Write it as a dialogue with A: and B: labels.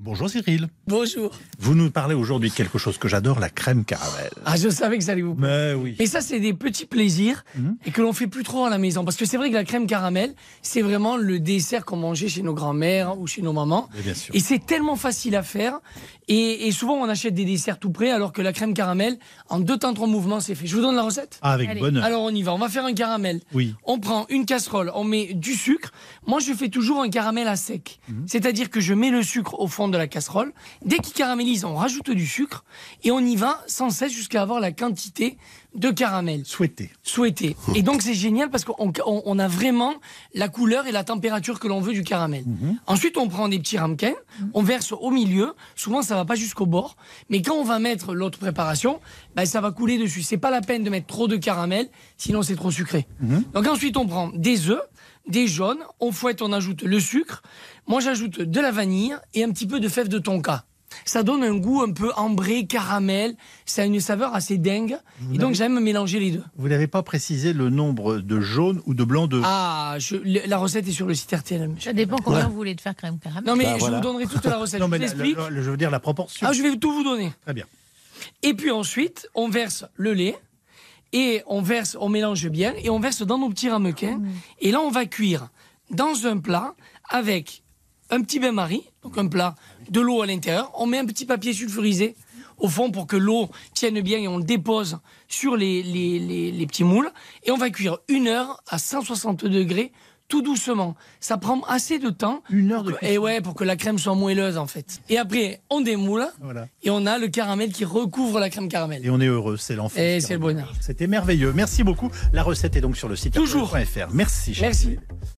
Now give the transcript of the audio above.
A: Bonjour Cyril.
B: Bonjour.
A: Vous nous parlez aujourd'hui de quelque chose que j'adore, la crème caramel.
B: Ah, je savais que ça allait vous plaire.
A: Mais oui.
B: Et ça, c'est des petits plaisirs et que l'on fait plus trop à la maison. Parce que c'est vrai que la crème caramel, c'est vraiment le dessert qu'on mangeait chez nos grands-mères ou chez nos mamans.
A: Mais bien sûr.
B: Et c'est tellement facile à faire. Et souvent, on achète des desserts tout prêts, alors que la crème caramel, en 2 temps 3 mouvements, c'est fait. Je vous donne la recette.
A: Ah, avec
C: Allez.
A: bonheur.
B: Alors, on y va. On va faire un caramel.
A: Oui.
B: On prend une casserole, on met du sucre. Moi, je fais toujours un caramel à sec. C'est-à-dire que je mets le sucre au fond de la casserole. Dès qu'il caramélise, on rajoute du sucre. Et on y va sans cesse jusqu'à avoir la quantité de caramel
A: Souhaité.
B: Et donc, c'est génial parce qu'on a vraiment la couleur et la température que l'on veut du caramel. Ensuite, on prend des petits ramequins, on verse au milieu. Souvent, ça va pas jusqu'au bord. Mais quand on va mettre l'autre préparation, ben, ça va couler dessus. C'est pas la peine de mettre trop de caramel, sinon c'est trop sucré. Donc ensuite, on prend des œufs, des jaunes, on fouette, on ajoute le sucre. Moi, j'ajoute de la vanille et un petit peu de fève de tonka. Ça donne un goût un peu ambré, caramel. Ça a une saveur assez dingue. Et donc, j'aime mélanger les deux.
A: Vous n'avez pas précisé le nombre de jaunes ou de blancs d'œufs.
B: Ah, la recette est sur le site RTL.
C: Ça dépend combien vous voulez de faire crème caramel.
B: Non, mais
A: Bah,
B: je
A: voilà.
B: vous donnerai toute la recette.
A: Non,
B: Je
A: mais
B: vous explique.
A: je veux dire la proportion.
B: Ah, je vais tout vous donner.
A: Très bien.
B: Et puis ensuite, on verse le lait. Et on mélange bien. Et on verse dans nos petits ramequins. Et là, on va cuire dans un plat avec un petit bain-marie. Donc un plat, de l'eau à l'intérieur. On met un petit papier sulfurisé au fond pour que l'eau tienne bien et on le dépose sur les petits moules. Et on va cuire 1 heure à 160 degrés, tout doucement. Ça prend assez de temps.
A: 1 heure de cuisson.
B: Et ouais, pour que la crème soit moelleuse en fait. Et après, on démoule
A: Voilà.
B: et on a le caramel qui recouvre la crème caramel.
A: Et on est heureux, c'est l'enfant.
B: Et c'est le bonheur.
A: C'était merveilleux. Merci beaucoup. La recette est donc sur le site
B: Toujours.
A: rtl.fr. Merci.
B: Merci.
A: Cyril.